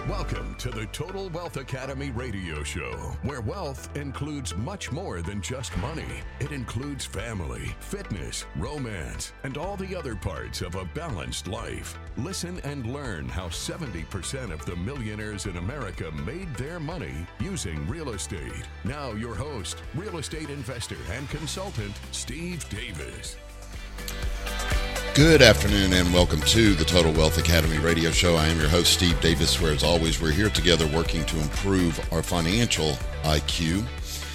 Welcome to the Total Wealth Academy radio show, where wealth includes much more than just money. It includes family, fitness, romance, and all the other parts of a balanced life. Listen and learn how 70% of the millionaires in America made their money using real estate. Now your host, real estate investor and consultant, Steve Davis. Good afternoon and welcome to the Total Wealth Academy radio show. I am your host, Steve Davis, where as always, we're here together working to improve our financial IQ.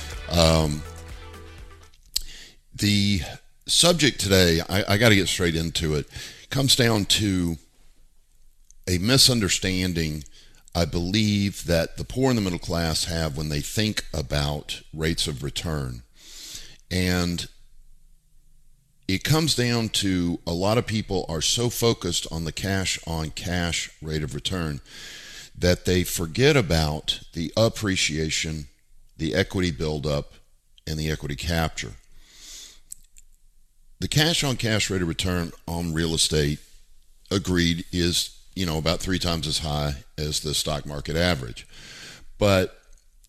The subject today, I got to get straight into it, comes down to a misunderstanding I believe that the poor and the middle class have when they think about rates of return. And it comes down to a lot of people are so focused on the cash on cash rate of return that they forget about the appreciation, the equity buildup, and the equity capture. The cash on cash rate of return on real estate, agreed, is, about 3 times as high as the stock market average. But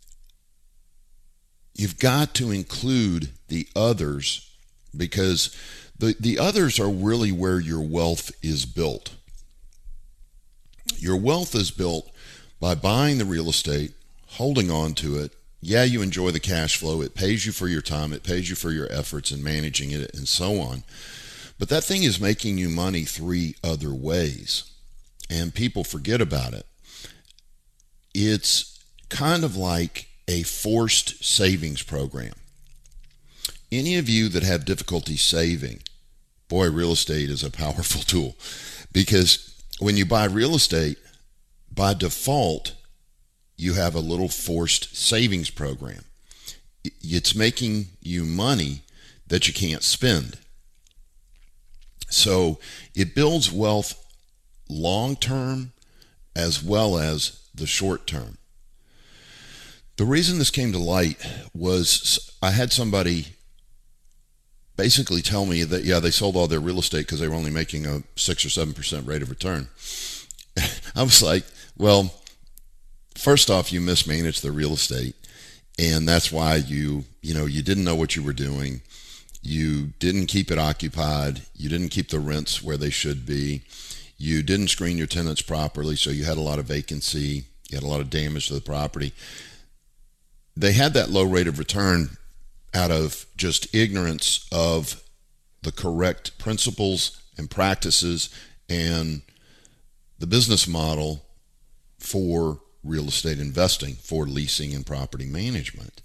you've got to include the others, because the others are really where your wealth is built. Your wealth is built by buying the real estate, holding on to it. Yeah, you enjoy the cash flow. It pays you for your time. It pays you for your efforts in managing it and so on. But that thing is making you money 3 other ways, and people forget about it. It's kind of like a forced savings program. Any of you that have difficulty saving, boy, real estate is a powerful tool, because when you buy real estate, by default, you have a little forced savings program. It's making you money that you can't spend. So it builds wealth long-term as well as the short-term. The reason this came to light was I had somebody basically tell me that, they sold all their real estate because they were only making a 6 or 7% rate of return. I was like, well, first off, you mismanaged the real estate, and that's why you didn't know what you were doing. You didn't keep it occupied. You didn't keep the rents where they should be. You didn't screen your tenants properly, so you had a lot of vacancy. You had a lot of damage to the property. They had that low rate of return out of just ignorance of the correct principles and practices and the business model for real estate investing, for leasing and property management.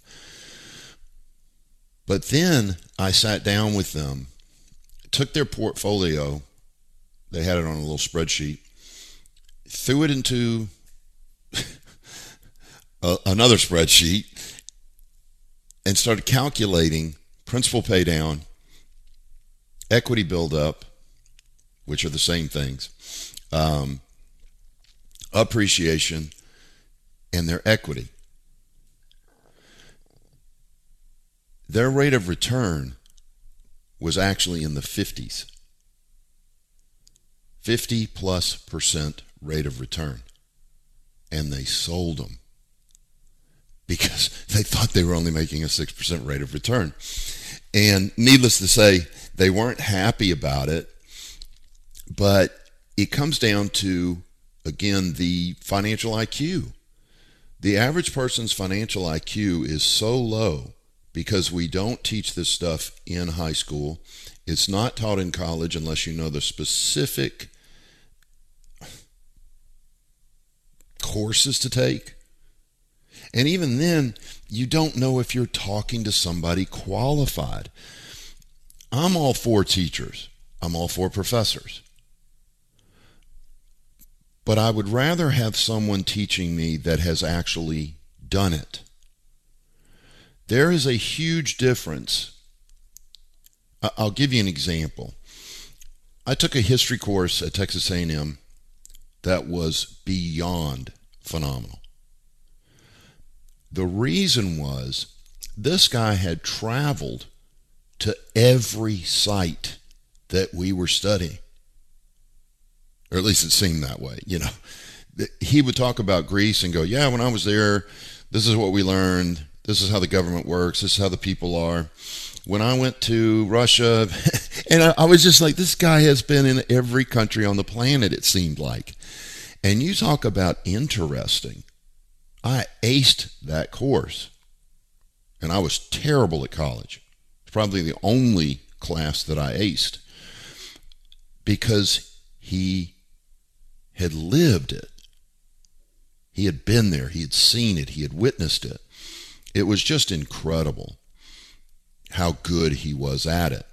But then I sat down with them, took their portfolio, they had it on a little spreadsheet, threw it into another spreadsheet, and started calculating principal pay down, equity buildup, which are the same things, appreciation, and their equity. Their rate of return was actually in the 50s. 50+% rate of return. And they sold them because they thought they were only making a 6% rate of return. And needless to say, they weren't happy about it. But it comes down to, again, the financial IQ. The average person's financial IQ is so low because we don't teach this stuff in high school. It's not taught in college unless you know the specific courses to take. And even then, you don't know if you're talking to somebody qualified. I'm all for teachers. I'm all for professors. But I would rather have someone teaching me that has actually done it. There is a huge difference. I'll give you an example. I took a history course at Texas A&M that was beyond phenomenal. The reason was this guy had traveled to every site that we were studying. Or at least it seemed that way. he would talk about Greece and go, yeah, when I was there, this is what we learned. This is how the government works. This is how the people are. When I went to Russia, and I was just like, this guy has been in every country on the planet, it seemed like. And you talk about interesting. I aced that course. And I was terrible at college. It's probably the only class that I aced. Because he had lived it. He had been there. He had seen it. He had witnessed it. It was just incredible how good he was at it.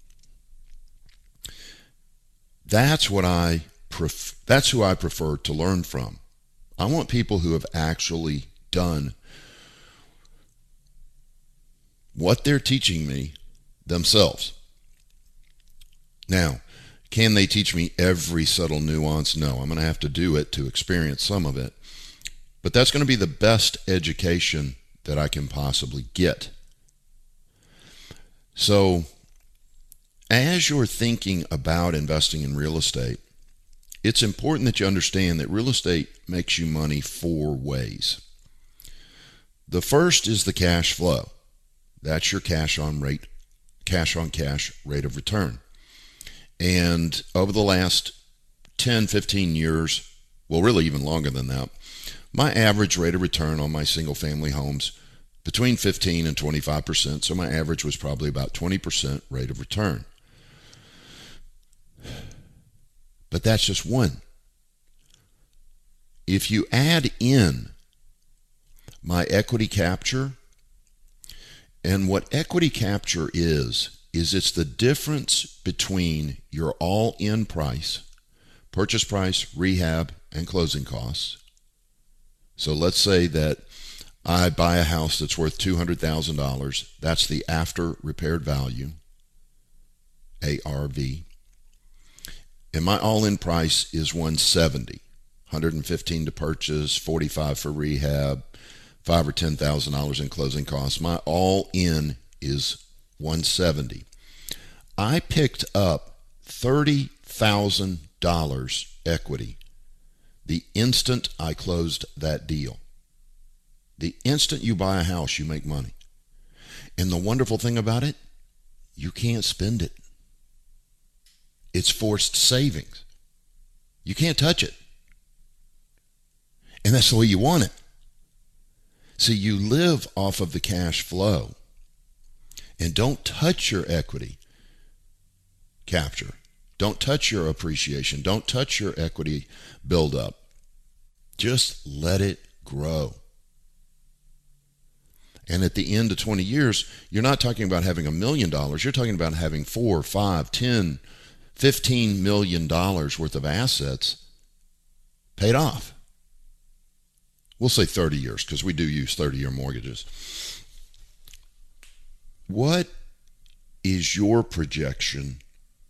That's who I prefer to learn from. I want people who have actually done what they're teaching me themselves. Now, can they teach me every subtle nuance? No, I'm going to have to do it to experience some of it. But that's going to be the best education that I can possibly get. So, as you're thinking about investing in real estate, it's important that you understand that real estate makes you money 4 ways. The first is the cash flow. That's your cash on cash rate of return. And over the last 10, 15 years, well, really even longer than that, my average rate of return on my single-family homes between 15 and 25%. So my average was probably about 20% rate of return. But that's just one. If you add in my equity capture, and what equity capture is it's the difference between your all-in price, purchase price, rehab, and closing costs. So let's say that I buy a house that's worth $200,000. That's the after repaired value, ARV. And my all-in price is $170, $115 to purchase, $45 for rehab, $5,000 or $10,000 in closing costs. My all-in is $170. I picked up $30,000 equity the instant I closed that deal. The instant you buy a house, you make money. And the wonderful thing about it, you can't spend it. It's forced savings. You can't touch it. And that's the way you want it. So you live off of the cash flow. And don't touch your equity capture. Don't touch your appreciation. Don't touch your equity buildup. Just let it grow. And at the end of 20 years, you're not talking about having $1 million. You're talking about having 4, 5, 10, $15 million worth of assets paid off. We'll say 30 years because we do use 30-year mortgages. What is your projection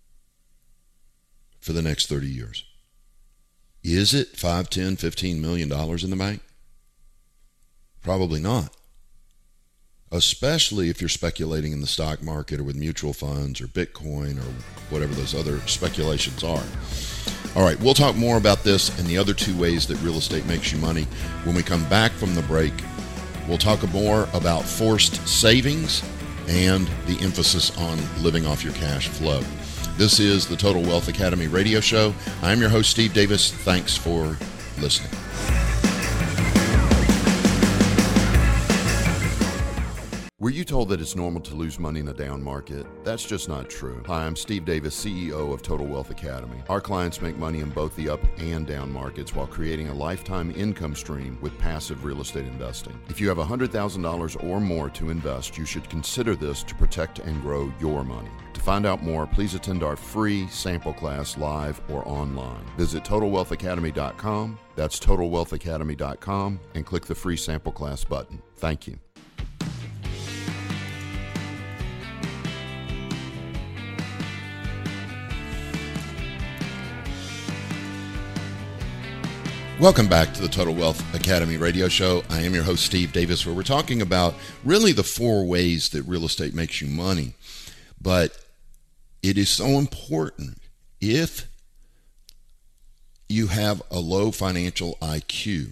for the next 30 years? Is it 5, 10, $15 million in the bank? Probably not. Especially if you're speculating in the stock market or with mutual funds or Bitcoin or whatever those other speculations are. All right, we'll talk more about this and the other 2 ways that real estate makes you money. When we come back from the break, we'll talk more about forced savings and the emphasis on living off your cash flow. This is the Total Wealth Academy radio show. I'm your host, Steve Davis. Thanks for listening. Were you told that it's normal to lose money in a down market? That's just not true. Hi, I'm Steve Davis, CEO of Total Wealth Academy. Our clients make money in both the up and down markets while creating a lifetime income stream with passive real estate investing. If you have $100,000 or more to invest, you should consider this to protect and grow your money. To find out more, please attend our free sample class live or online. Visit TotalWealthAcademy.com. That's TotalWealthAcademy.com and click the free sample class button. Thank you. Welcome back to the Total Wealth Academy radio show. I am your host, Steve Davis, where we're talking about really the 4 ways that real estate makes you money. But it is so important if you have a low financial IQ,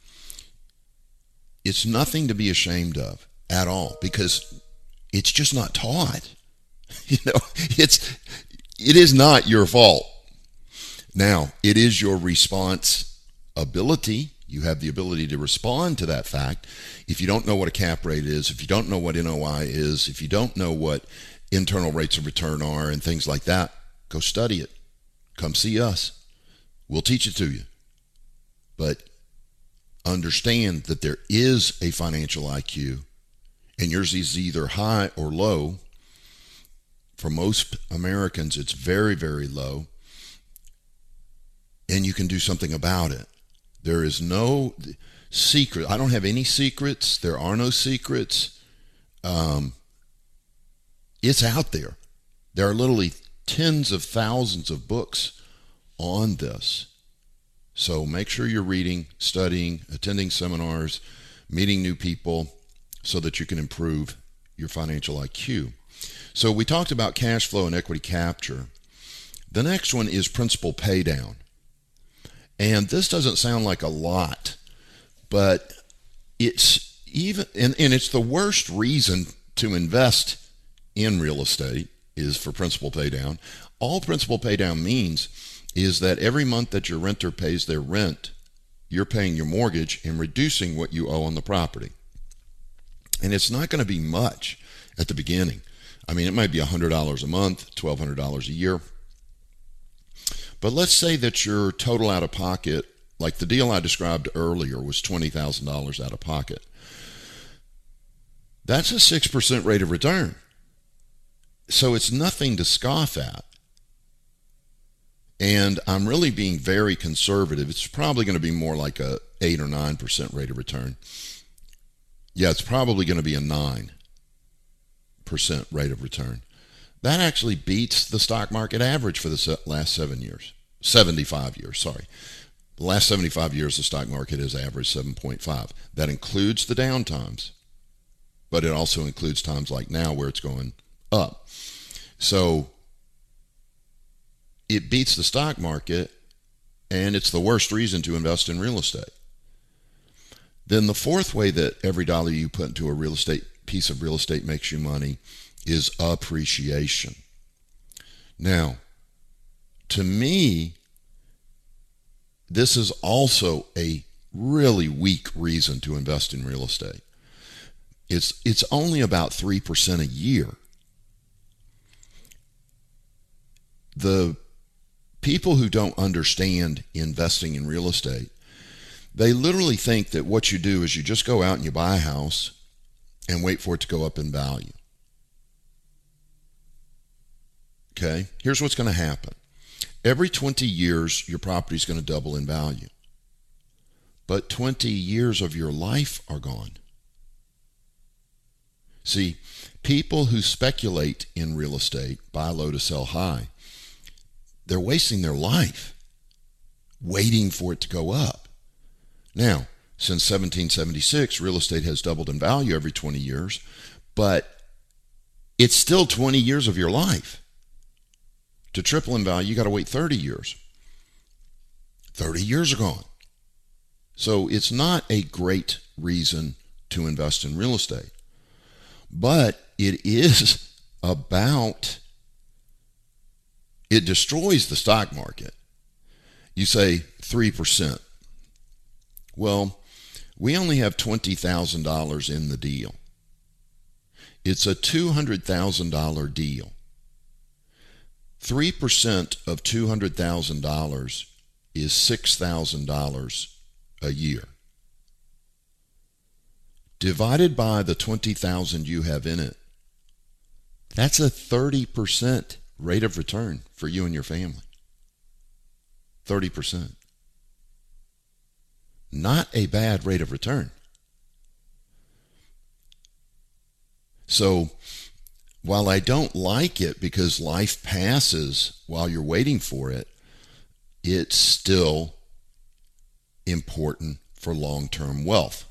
it's nothing to be ashamed of at all, because it's just not taught. It is not your fault. Now, it is your responsibility. You have the ability to respond to that fact. If you don't know what a cap rate is, if you don't know what NOI is, if you don't know what internal rates of return are and things like that, go study it. Come see us. We'll teach it to you. But understand that there is a financial IQ, and yours is either high or low. For most Americans, it's very, very low, and you can do something about it. There is no secret. I don't have any secrets. There are no secrets. It's out there. There are literally tens of thousands of books on this. So make sure you're reading, studying, attending seminars, meeting new people so that you can improve your financial IQ. So we talked about cash flow and equity capture. The next one is principal pay down. And this doesn't sound like a lot, but it's even, and it's the worst reason to invest in real estate is for principal pay down. All principal pay down means is that every month that your renter pays their rent, you're paying your mortgage and reducing what you owe on the property. And it's not going to be much at the beginning. I mean, it might be $100 a month, $1,200 a year. But let's say that your total out of pocket, like the deal I described earlier, was $20,000 out of pocket. That's a 6% rate of return. So it's nothing to scoff at. And I'm really being very conservative. It's probably going to be more like a 8 or 9% rate of return. Yeah, it's probably going to be a 9% rate of return. That actually beats the stock market average for the last 75 years, sorry. The last 75 years, the stock market has averaged 7.5. That includes the down times, but it also includes times like now where it's going up. So it beats the stock market, and it's the worst reason to invest in real estate. Then the fourth way that every dollar you put into a piece of real estate makes you money is appreciation. Now, to me, this is also a really weak reason to invest in real estate. It's only about 3% a year. The people who don't understand investing in real estate, they literally think that what you do is you just go out and you buy a house and wait for it to go up in value. Okay, here's what's going to happen. Every 20 years, your property is going to double in value. But 20 years of your life are gone. See, people who speculate in real estate, buy low to sell high, they're wasting their life waiting for it to go up. Now, since 1776, real estate has doubled in value every 20 years, but it's still 20 years of your life. To triple in value, you got to wait 30 years. 30 years are gone. So it's not a great reason to invest in real estate. But it is it destroys the stock market. You say 3%. Well, we only have $20,000 in the deal. It's a $200,000 deal. 3% of $200,000 is $6,000 a year. Divided by the $20,000 you have in it, that's a 30% rate of return for you and your family. 30%. Not a bad rate of return. So, while I don't like it because life passes while you're waiting for it, it's still important for long-term wealth.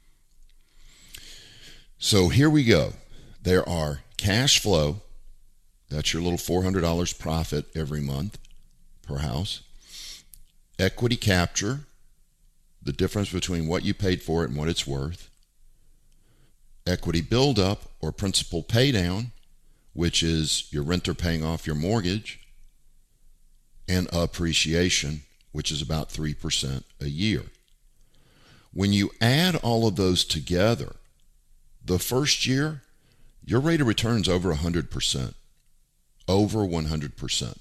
So here we go. There are cash flow. That's your little $400 profit every month per house. equity capture, the difference between what you paid for it and what it's worth, equity buildup or principal pay down, which is your renter paying off your mortgage, and appreciation, which is about 3% a year. When you add all of those together, the first year, your rate of return is over 100%. Over 100%.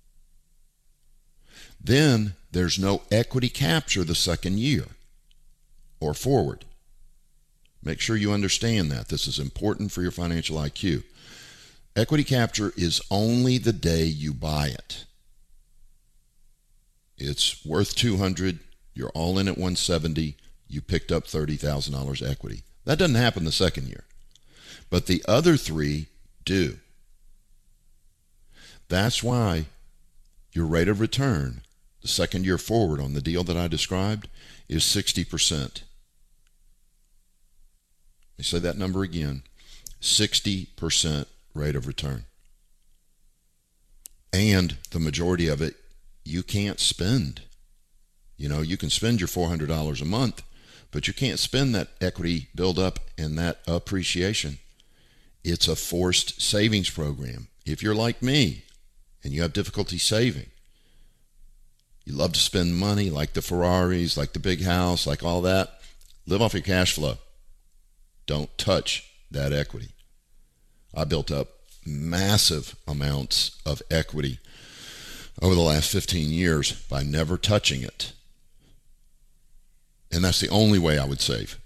Then there's no equity capture the second year or forward. Make sure you understand that. This is important for your financial IQ. Equity capture is only the day you buy it. It's worth $200, you're all in at $170, you picked up $30,000 equity. That doesn't happen the second year. But the other three do. That's why your rate of return, the second year forward on the deal that I described, is 60%. Let me say that number again. 60% rate of return. And the majority of it you can't spend. You know, you can spend your $400 a month, but you can't spend that equity buildup and that appreciation. It's a forced savings program. If you're like me and you have difficulty saving, you love to spend money like the Ferraris, like the big house, like all that, live off your cash flow. Don't touch that equity. I built up massive amounts of equity over the last 15 years by never touching it. And that's the only way I would save.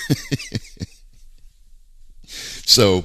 So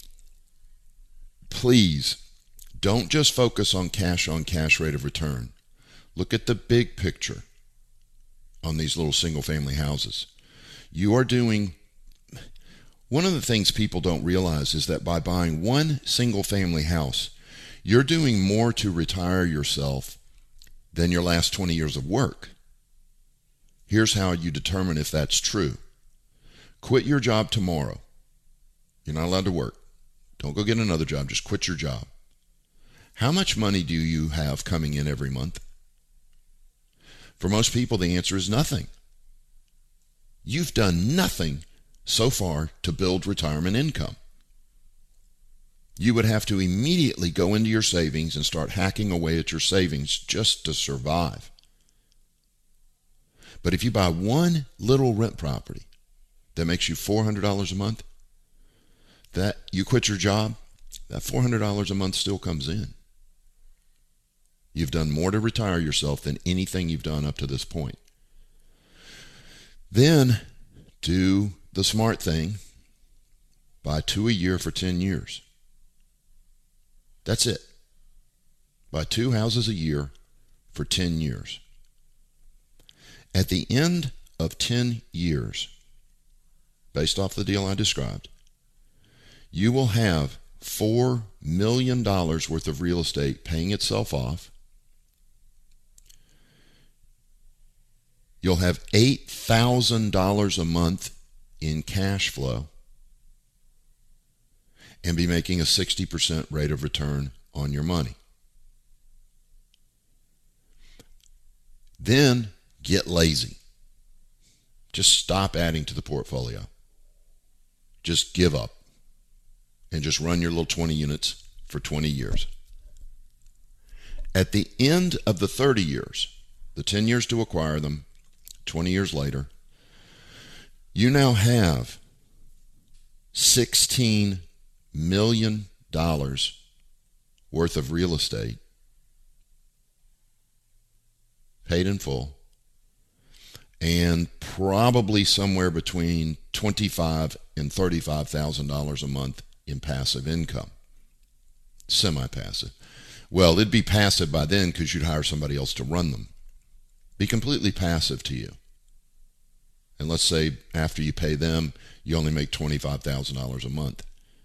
please don't just focus on cash rate of return. Look at the big picture on these little single family houses. You are doing, one of the things people don't realize is that by buying one single family house, you're doing more to retire yourself than your last 20 years of work. Here's how you determine if that's true. Quit your job tomorrow. You're not allowed to work. Don't go get another job. Just quit your job. How much money do you have coming in every month? For most people, the answer is nothing. You've done nothing so far to build retirement income. You would have to immediately go into your savings and start hacking away at your savings just to survive. But if you buy one little rent property that makes you $400 a month, that you quit your job, that $400 a month still comes in. You've done more to retire yourself than anything you've done up to this point. Then do the smart thing. Buy 2 a year for 10 years. That's it. Buy 2 houses a year for 10 years. At the end of 10 years, based off the deal I described, you will have $4 million worth of real estate paying itself off. You'll have $8,000 a month in cash flow and be making a 60% rate of return on your money. Then get lazy. Just stop adding to the portfolio. Just give up and just run your little 20 units for 20 years. At the end of the 30 years, the 10 years to acquire them, 20 years later, you now have $16 million worth of real estate paid in full, and probably somewhere between $25,000 and $35,000 a month in passive income. Semi-passive. Well, it'd be passive by then because you'd hire somebody else to run them. Be completely passive to you. And let's say after you pay them, you only make $25,000 a month.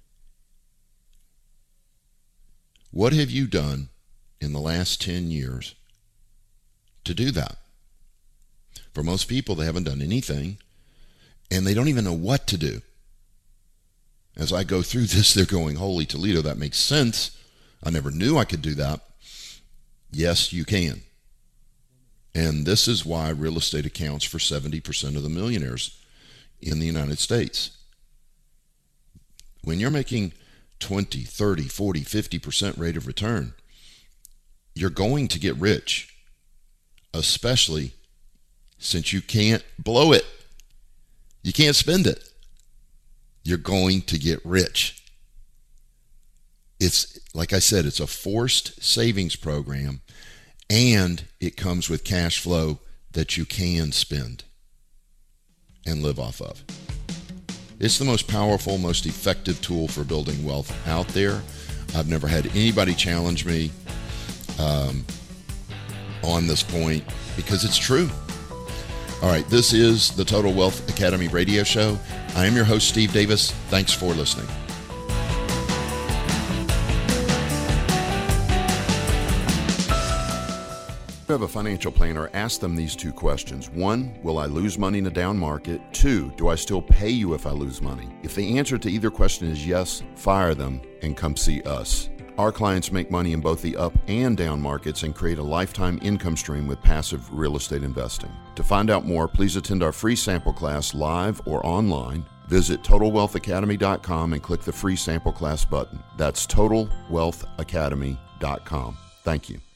What have you done in the last 10 years to do that? For most people, they haven't done anything, and they don't even know what to do. As I go through this, they're going, holy Toledo, that makes sense. I never knew I could do that. Yes, you can. And this is why real estate accounts for 70% of the millionaires in the United States. When you're making 20, 30, 40, 50% rate of return, you're going to get rich, especially since you can't blow it. You can't spend it. You're going to get rich. It's, like I said, it's a forced savings program, and it comes with cash flow that you can spend and live off of. It's the most powerful, most effective tool for building wealth out there. I've never had anybody challenge me on this point because it's true. All right, this is the Total Wealth Academy radio show. I am your host, Steve Davis. Thanks for listening. If you have a financial planner, ask them these two questions. 1, will I lose money in a down market? 2, do I still pay you if I lose money? If the answer to either question is yes, fire them and come see us. Our clients make money in both the up and down markets and create a lifetime income stream with passive real estate investing. To find out more, please attend our free sample class live or online. Visit TotalWealthAcademy.com and click the free sample class button. That's TotalWealthAcademy.com. Thank you.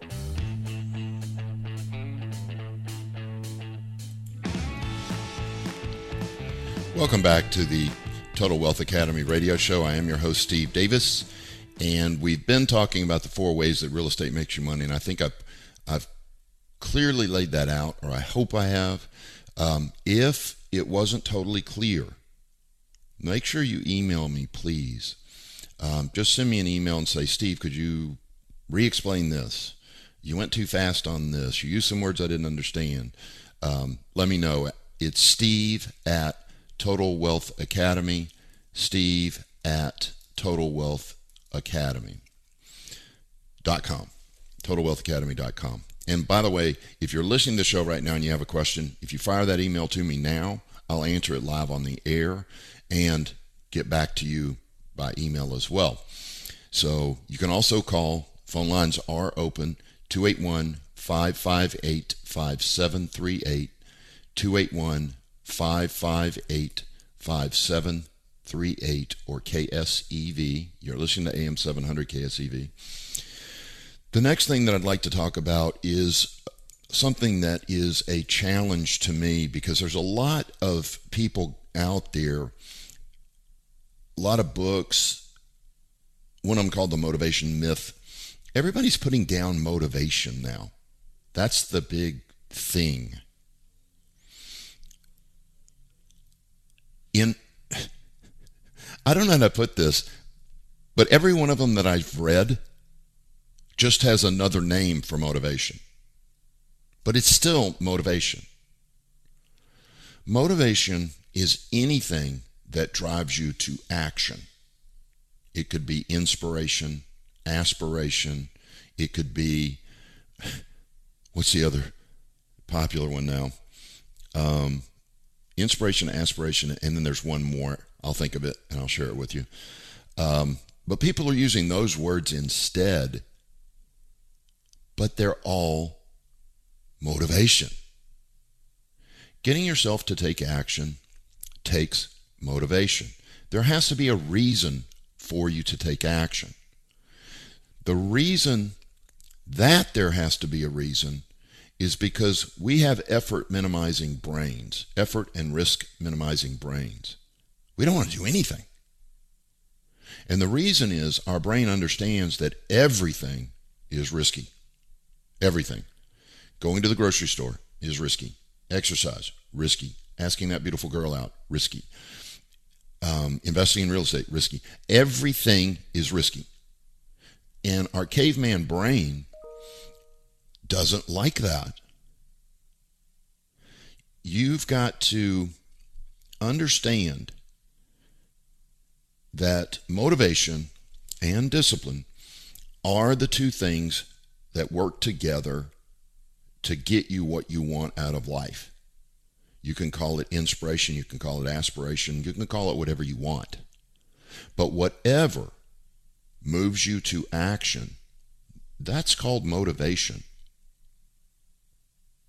Welcome back to the Total Wealth Academy radio show. I am your host, Steve Davis, and we've been talking about the 4 ways that real estate makes you money, and I think I've clearly laid that out, or I hope I have. If it wasn't totally clear, make sure you email me, please. Just send me an email and say, Steve, could you re-explain this? You went too fast on this. You used some words I didn't understand. Let me know. It's Steve at Total Wealth Academy, Steve at TotalWealthAcademy.com, TotalWealthAcademy.com. And by the way, if you're listening to the show right now and you have a question, if you fire that email to me now, I'll answer it live on the air and get back to you by email as well. So you can also call. Phone lines are open, 281-558-5738, 281-558-5738, or KSEV. You're listening to AM 700 KSEV. The next thing that I'd like to talk about is something that is a challenge to me, because there's a lot of people out there, a lot of books, one of them called The Motivation Myth. Everybody's putting down motivation now. That's the big thing. I don't know how to put this, but every one of them that I've read just has another name for motivation. But it's still motivation. Motivation is anything that drives you to action. It could be inspiration, aspiration. It could be, what's the other popular one now? Inspiration, aspiration, and then there's one more. I'll think of it and I'll share it with you. But people are using those words instead, but they're all motivation. Getting yourself to take action takes motivation. There has to be a reason for you to take action. The reason that there has to be a reason is because we have effort minimizing brains, effort and risk minimizing brains. We don't want to do anything. And the reason is our brain understands that everything is risky. Everything. Going to the grocery store is risky. Exercise, risky. Asking that beautiful girl out, risky. Investing in real estate, risky. Everything is risky. And our caveman brain doesn't like that. You've got to understand that motivation and discipline are the two things that work together to get you what you want out of life. You can call it inspiration, you can call it aspiration, you can call it whatever you want. But whatever moves you to action, that's called motivation.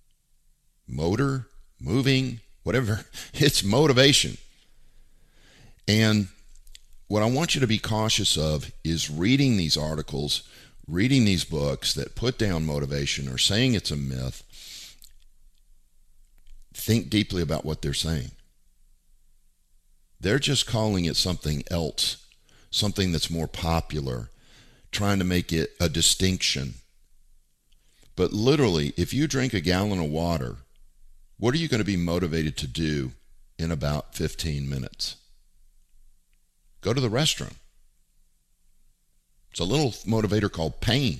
motor, moving, whatever. It's motivation. And what I want you to be cautious of is reading these articles, reading these books that put down motivation or saying it's a myth. Think deeply about what they're saying. They're just calling it something else, something that's more popular, trying to make it a distinction. But literally, if you drink a gallon of water, what are you going to be motivated to do in about 15 minutes? Go to the restroom. It's a little motivator called pain.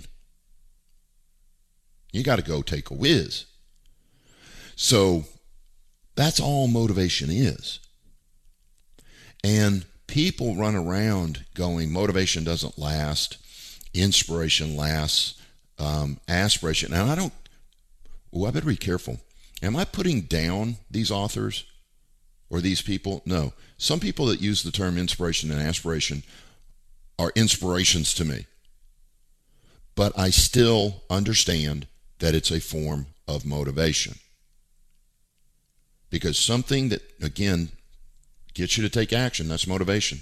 You got to go take a whiz. So that's all motivation is. And people run around going, motivation doesn't last, inspiration lasts, aspiration. And I better be careful. Am I putting down these authors or these people? No. Some people that use the term inspiration and aspiration are inspirations to me. But I still understand that it's a form of motivation. Because something that, again, gets you to take action, that's motivation.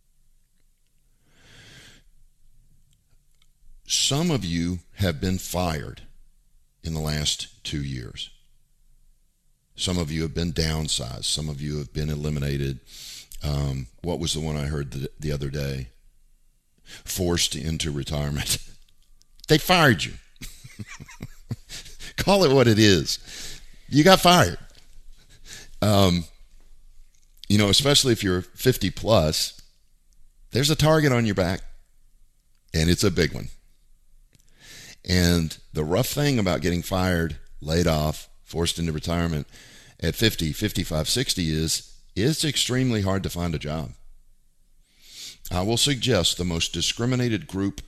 Some of you have been fired in the last 2 years. Some of you have been downsized. Some of you have been eliminated. What was the one I heard the other day? Forced into retirement. They fired you. Call it what it is. You got fired. Especially if you're 50 plus, there's a target on your back, and it's a big one. And the rough thing about getting fired, laid off, forced into retirement at 50, 55, 60 is it's extremely hard to find a job. I will suggest the most discriminated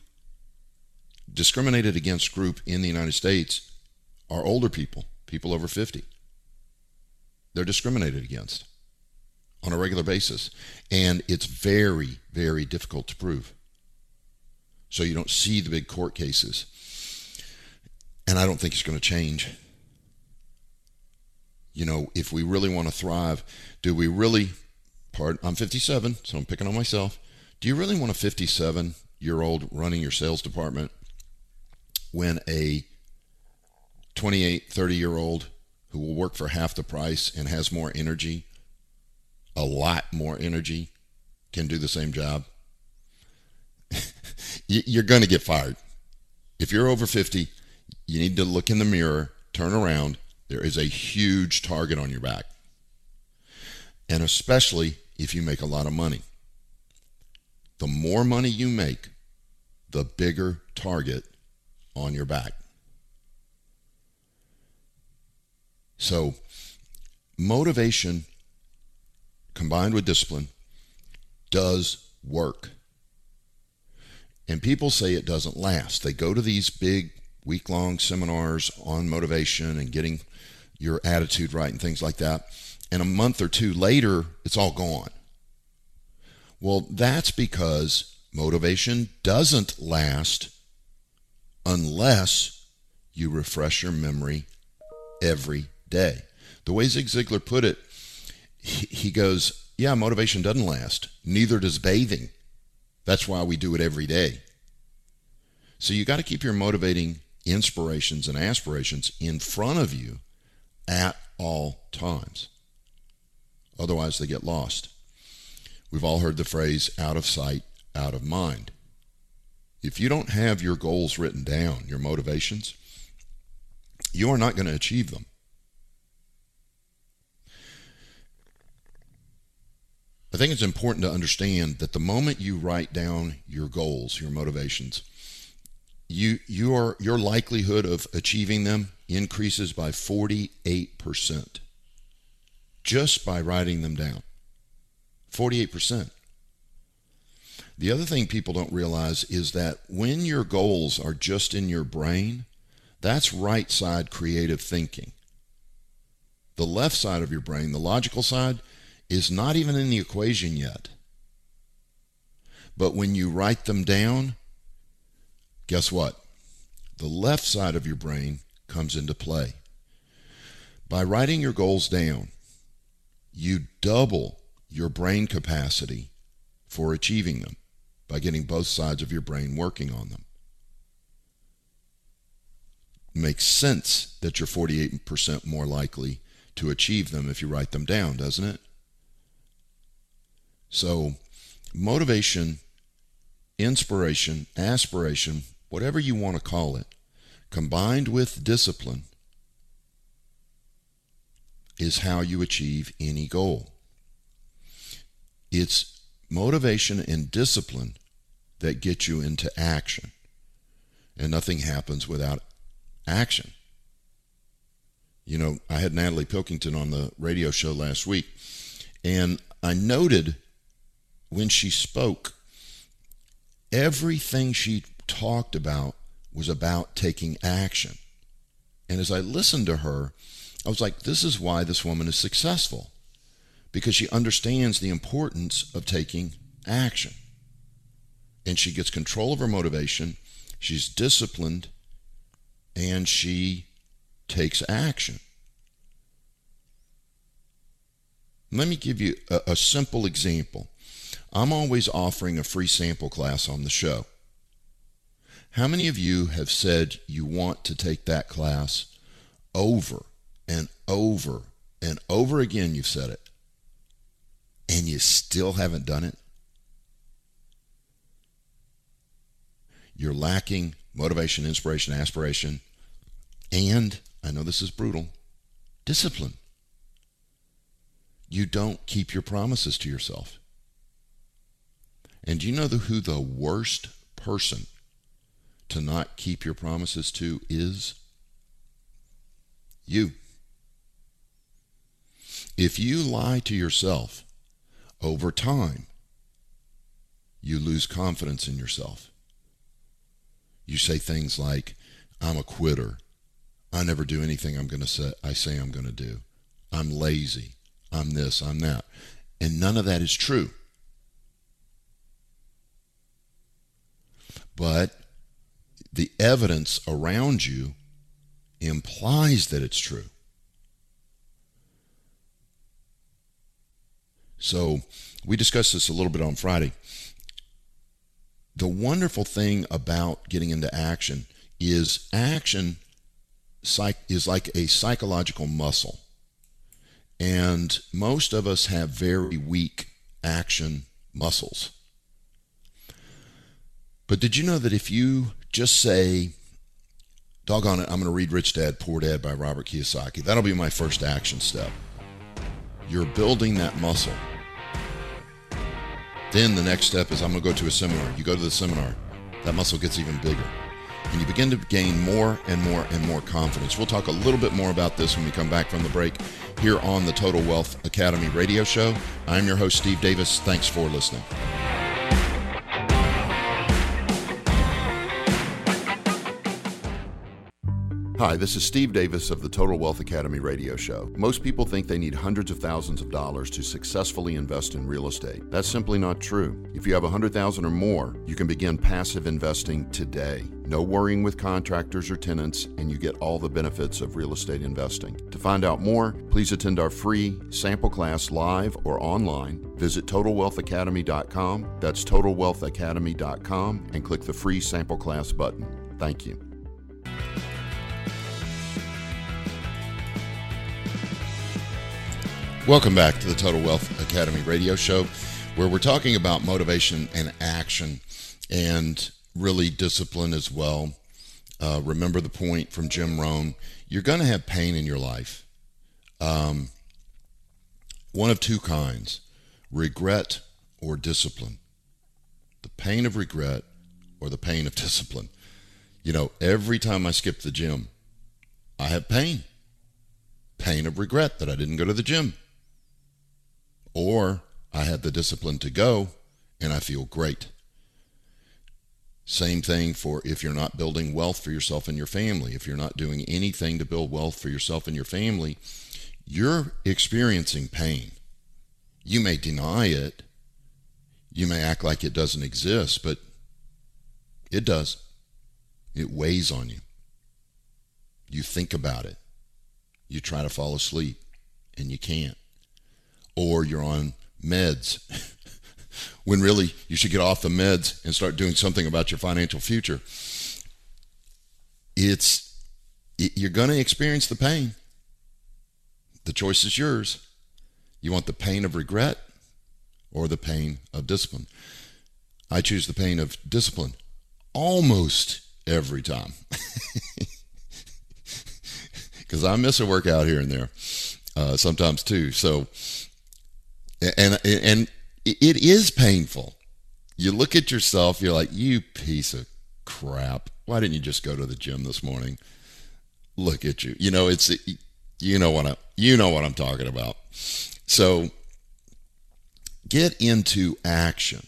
against group in the United States are older people over 50. They're discriminated against on a regular basis. And it's very, very difficult to prove. So you don't see the big court cases. And I don't think it's going to change. If we really want to thrive, do we really, I'm 57, so I'm picking on myself. Do you really want a 57-year-old running your sales department when a 28, 30-year-old who will work for half the price and has more energy, a lot more energy, can do the same job? You're going to get fired. If you're over 50, you need to look in the mirror, turn around. There is a huge target on your back. And especially if you make a lot of money. The more money you make, the bigger target on your back. So, motivation combined with discipline does work. And people say it doesn't last. They go to these big week-long seminars on motivation and getting your attitude right and things like that. And a month or two later, it's all gone. Well, that's because motivation doesn't last unless you refresh your memory every day. The way Zig Ziglar put it, he goes, yeah, motivation doesn't last. Neither does bathing. That's why we do it every day. So you got to keep your motivating inspirations and aspirations in front of you at all times. Otherwise, they get lost. We've all heard the phrase, out of sight, out of mind. If you don't have your goals written down, your motivations, you are not going to achieve them. I think it's important to understand that the moment you write down your goals, your motivations, your likelihood of achieving them increases by 48% just by writing them down. 48%. The other thing people don't realize is that when your goals are just in your brain, that's right side creative thinking. The left side of your brain, the logical side, is not even in the equation yet. But when you write them down, guess what? The left side of your brain comes into play. By writing your goals down, you double your brain capacity for achieving them by getting both sides of your brain working on them. Makes sense that you're 48% more likely to achieve them if you write them down, doesn't it? So, motivation, inspiration, aspiration, whatever you want to call it, combined with discipline, is how you achieve any goal. It's motivation and discipline that get you into action. And nothing happens without action. You know, I had Natalie Pilkington on the radio show last week, and I noted when she spoke, everything she talked about was about taking action. And as I listened to her, I was like, this is why this woman is successful, because she understands the importance of taking action. And she gets control of her motivation, she's disciplined, and she takes action. Let me give you a simple example. I'm always offering a free sample class on the show. How many of you have said you want to take that class over and over and over again? You've said it, and you still haven't done it? You're lacking motivation, inspiration, aspiration, and, I know this is brutal, discipline. You don't keep your promises to yourself. And do you know who the worst person to not keep your promises to is? You. If you lie to yourself, over time, you lose confidence in yourself. You say things like, I'm a quitter. I never do anything I say I'm going to do. I'm lazy. I'm this, I'm that. And none of that is true. But the evidence around you implies that it's true. So we discussed this a little bit on Friday. The wonderful thing about getting into action is action is like a psychological muscle. And most of us have very weak action muscles. But did you know that if you just say, doggone it, I'm going to read Rich Dad, Poor Dad by Robert Kiyosaki, that'll be my first action step. You're building that muscle. Then the next step is I'm going to go to a seminar. You go to the seminar, that muscle gets even bigger. And you begin to gain more and more and more confidence. We'll talk a little bit more about this when we come back from the break here on the Total Wealth Academy radio show. I'm your host, Steve Davis. Thanks for listening. Hi, this is Steve Davis of the Total Wealth Academy radio show. Most people think they need hundreds of thousands of dollars to successfully invest in real estate. That's simply not true. If you have $100,000 or more, you can begin passive investing today. No worrying with contractors or tenants, and you get all the benefits of real estate investing. To find out more, please attend our free sample class live or online. Visit TotalWealthAcademy.com. That's TotalWealthAcademy.com, and click the free sample class button. Thank you. Welcome back to the Total Wealth Academy radio show, where we're talking about motivation and action and really discipline as well. Remember the point from Jim Rohn. You're going to have pain in your life. One of two kinds, regret or discipline. The pain of regret or the pain of discipline. You know, every time I skip the gym, I have pain. Pain of regret that I didn't go to the gym. Or I had the discipline to go and I feel great. Same thing for if you're not building wealth for yourself and your family. If you're not doing anything to build wealth for yourself and your family, you're experiencing pain. You may deny it. You may act like it doesn't exist, but it does. It weighs on you. You think about it. you try to fall asleep and you can't. Or you're on meds when really you should get off the meds and start doing something about your financial future. You're going to experience the pain. The choice is yours. You want the pain of regret or the pain of discipline? I choose the pain of discipline almost every time. Because I miss a workout here and there, sometimes too. So, and it is painful. You look at yourself, you're like, you piece of crap. Why didn't you just go to the gym this morning? Look at you. You know what I'm talking about. So, get into action.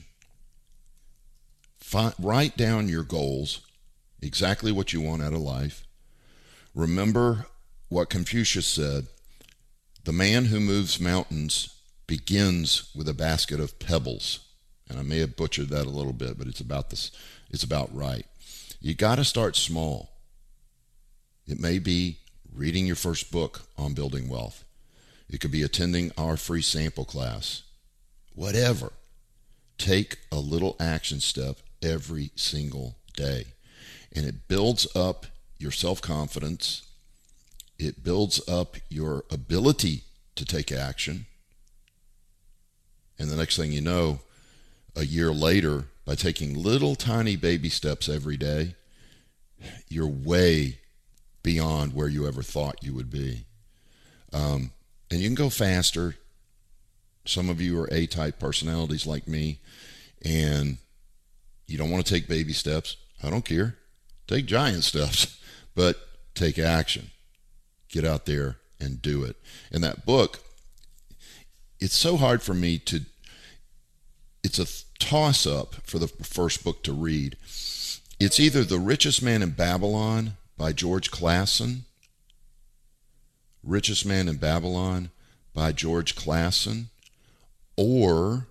Write down your goals, exactly what you want out of life. Remember what Confucius said, the man who moves mountains begins with a basket of pebbles. And I may have butchered that a little bit, but it's about right. You got to start small. It may be reading your first book on building wealth. It could be attending our free sample class. Whatever. Take a little action step every single day. And it builds up your self-confidence. It builds up your ability to take action. And the next thing you know, a year later, by taking little tiny baby steps every day, you're way beyond where you ever thought you would be. And you can go faster. Some of you are A-type personalities like me, and you don't want to take baby steps. I don't care. Take giant steps, but take action. Get out there and do it. And that book, it's so hard for me to, it's a toss-up for the first book to read. It's either The Richest Man in Babylon by George Clason, Richest Man in Babylon by George Clason, or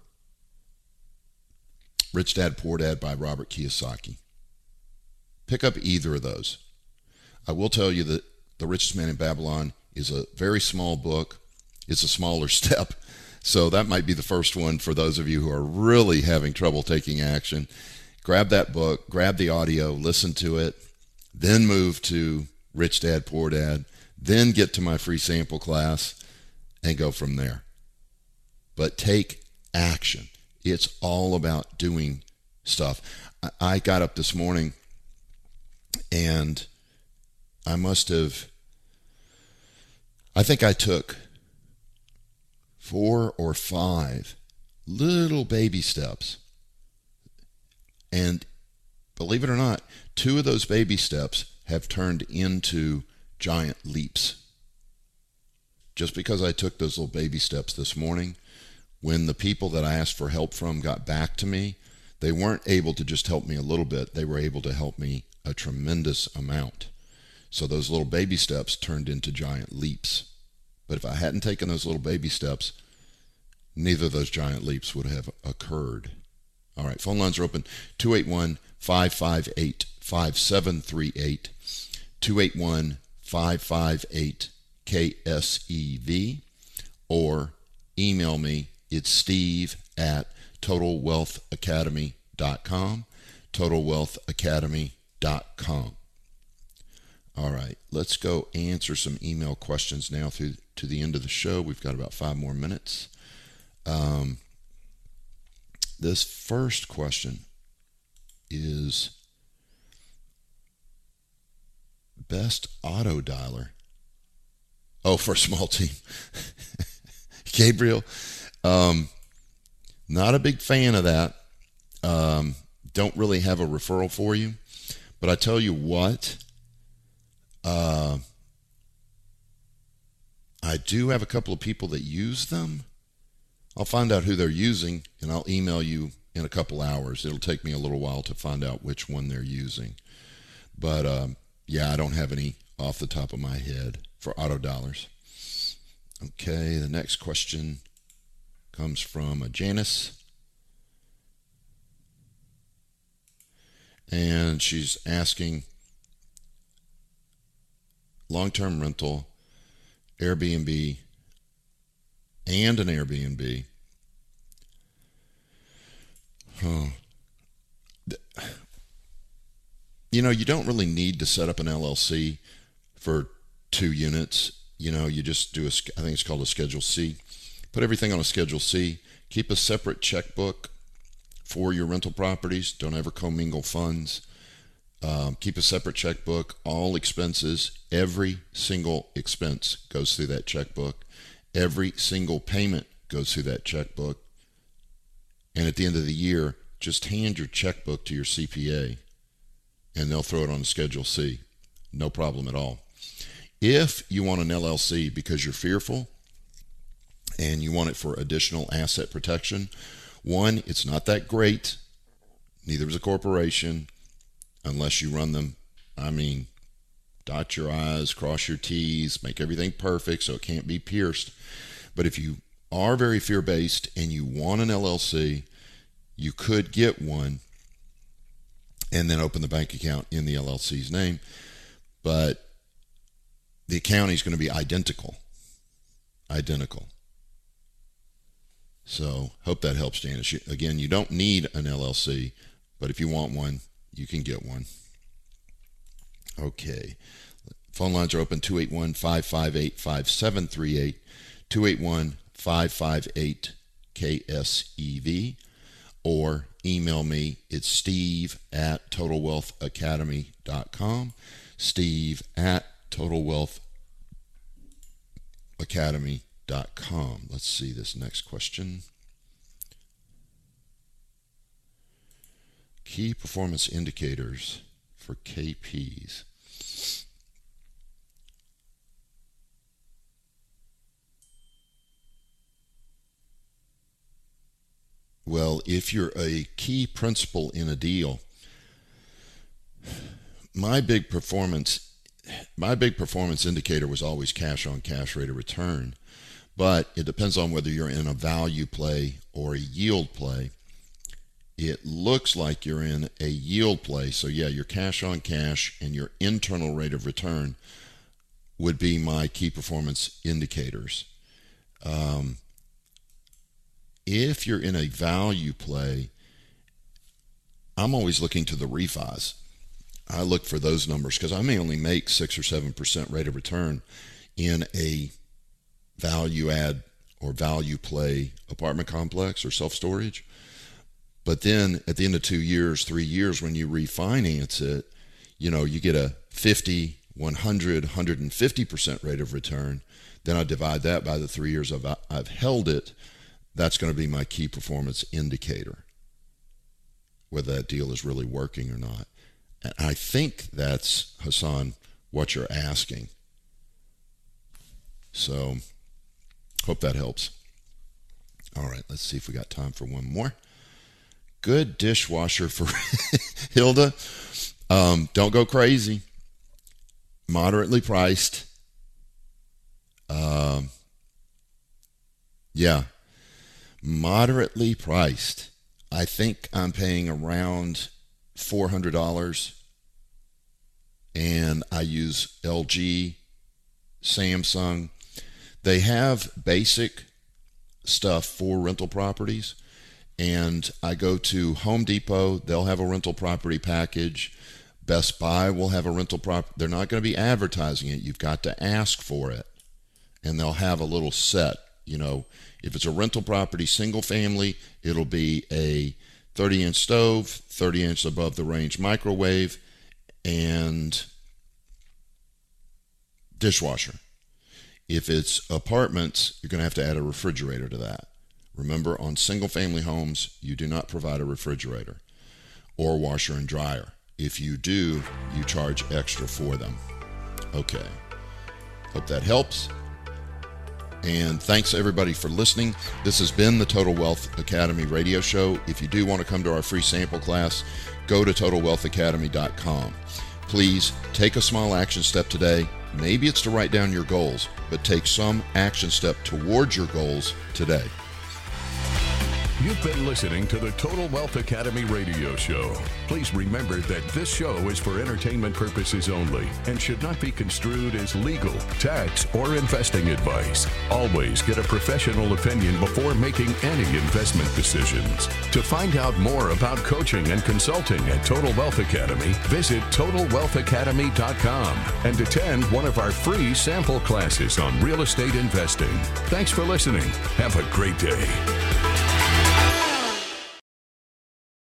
Rich Dad, Poor Dad by Robert Kiyosaki. Pick up either of those. I will tell you that The Richest Man in Babylon is a very small book. It's a smaller step. So that might be the first one for those of you who are really having trouble taking action. Grab that book, grab the audio, listen to it, then move to Rich Dad, Poor Dad, then get to my free sample class and go from there. But take action. It's all about doing stuff. I got up this morning and I think I took 4 or 5 little baby steps. And believe it or not, 2 of those baby steps have turned into giant leaps. Just because I took those little baby steps this morning, when the people that I asked for help from got back to me, they weren't able to just help me a little bit. They were able to help me a tremendous amount. So those little baby steps turned into giant leaps. But if I hadn't taken those little baby steps, neither of those giant leaps would have occurred. All right, phone lines are open, 281-558-5738, 281-558-KSEV, or email me. It's steve@totalwealthacademy.com, totalwealthacademy.com. All right, let's go answer some email questions now through to the end of the show. We've got about 5 more minutes. This first question is best auto dialer. Oh, for a small team. Gabriel, not a big fan of that. Don't really have a referral for you. But I tell you what, I do have a couple of people that use them. I'll find out who they're using, and I'll email you in a couple hours. It'll take me a little while to find out which one they're using. But, yeah, I don't have any off the top of my head for auto dollars. Okay, the next question comes from Janice. And she's asking, long-term rental, Airbnb and an Airbnb. You know, you don't really need to set up an LLC for 2 units. You know, you just do I think it's called a Schedule C. Put everything on a Schedule C. Keep a separate checkbook for your rental properties. Don't ever commingle funds. Keep a separate checkbook. All expenses, every single expense goes through that checkbook. Every single payment goes through that checkbook. And at the end of the year, just hand your checkbook to your CPA and they'll throw it on Schedule C. No problem at all. If you want an LLC because you're fearful and you want it for additional asset protection, one, it's not that great. Neither is a corporation unless you run them. I mean, dot your I's, cross your T's, make everything perfect so it can't be pierced. But if you are very fear-based and you want an LLC, you could get one and then open the bank account in the LLC's name. But the accounting is going to be identical. So hope that helps, Janice. Again, you don't need an LLC, but if you want one, you can get one. Okay. Phone lines are open, 281-558-5738, 281-558-KSEV, or email me. It's steve@totalwealthacademy.com, steve@totalwealthacademy.com. Let's see this next question. Key performance indicators for KPs. Well, if you're a key principal in a deal, my big performance indicator was always cash on cash rate of return, but it depends on whether you're in a value play or a yield play. It looks like you're in a yield play, so yeah, your cash on cash and your internal rate of return would be my key performance indicators. If you're in a value play, I'm always looking to the refis. I look for those numbers because I may only make 6 or 7% rate of return in a value add or value play apartment complex or self-storage. But then at the end of 2 years, 3 years, when you refinance it, you know, you get a 50, 100, 150% rate of return. Then I divide that by the 3 years I've held it. That's going to be my key performance indicator, whether that deal is really working or not. And I think that's, Hassan, what you're asking. So hope that helps. All right, let's see if we got time for one more. Good dishwasher for Hilda. Don't go crazy. Moderately priced. Yeah. Moderately priced. I think I'm paying around $400, and I use LG, Samsung. They have basic stuff for rental properties, and I go to Home Depot. They'll have a rental property package. Best Buy will have a rental property. They're not going to be advertising it. You've got to ask for it, and they'll have a little set. You know, if it's a rental property, single family, it'll be a 30-inch stove, 30-inch above the range microwave, and dishwasher. If it's apartments, you're going to have to add a refrigerator to that. Remember, on single family homes, you do not provide a refrigerator or washer and dryer. If you do, you charge extra for them. Okay. Hope that helps. And thanks everybody for listening. This has been the Total Wealth Academy radio show. If you do want to come to our free sample class, go to TotalWealthAcademy.com. Please take a small action step today. Maybe it's to write down your goals, but take some action step towards your goals today. You've been listening to the Total Wealth Academy radio show. Please remember that this show is for entertainment purposes only and should not be construed as legal, tax, or investing advice. Always get a professional opinion before making any investment decisions. To find out more about coaching and consulting at Total Wealth Academy, visit TotalWealthAcademy.com and attend one of our free sample classes on real estate investing. Thanks for listening. Have a great day.